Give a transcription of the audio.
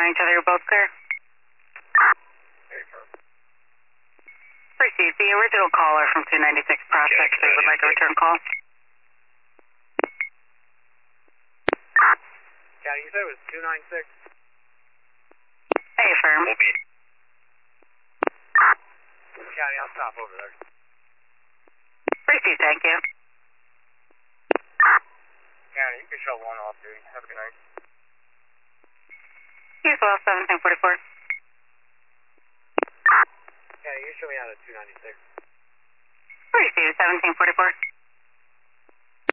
each other, you're both clear. Received. The original caller from 296 Prospect, they would like a return call. County, you said it was 296? Hey, firm. County, I'll stop over there. Received, thank you. County, you can show one off, dude. Have a good night. You as well, 1744. County, you show me out at 296. Received, 1744.